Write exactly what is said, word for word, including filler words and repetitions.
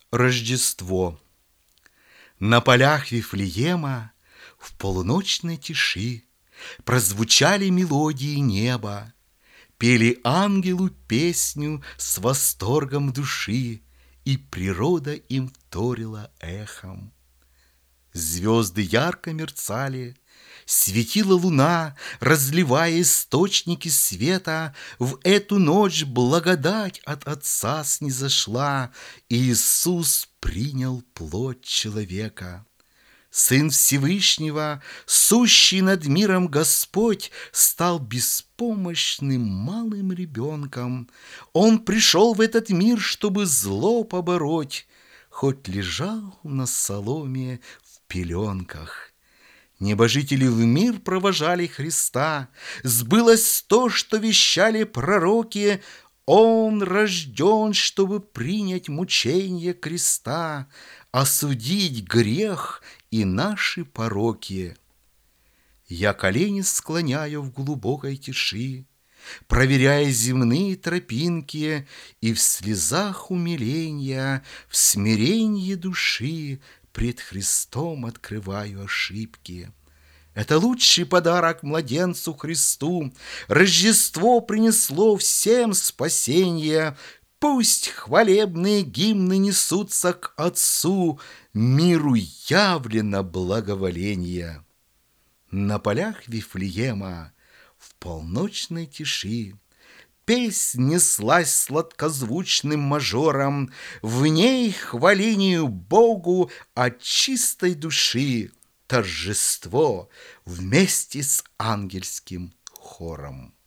Рождество. На полях Вифлеема в полуночной тиши прозвучали мелодии неба, пели ангелу песню с восторгом души, и природа им вторила эхом. Звезды ярко мерцали, светила луна, разливая источники света. В эту ночь благодать от Отца снизошла, и Иисус принял плоть человека. Сын Всевышнего, сущий над миром Господь, стал беспомощным малым ребенком. Он пришел в этот мир, чтобы зло побороть, хоть лежал на соломе в пеленках. Небожители в мир провожали Христа. Сбылось то, что вещали пророки: Он рожден, чтобы принять мученье креста, осудить грех и наши пороки. Я колени склоняю в глубокой тиши, проверяя земные тропинки, и в слезах умиления, в смиренье души пред Христом открываю ошибки. Это лучший подарок младенцу Христу. Рождество принесло всем спасение. Пусть хвалебные гимны несутся к Отцу, миру явлено благоволение. На полях Вифлеема в полночной тиши песнь неслась сладкозвучным мажором, в ней хвалению Богу от чистой души торжество вместе с ангельским хором.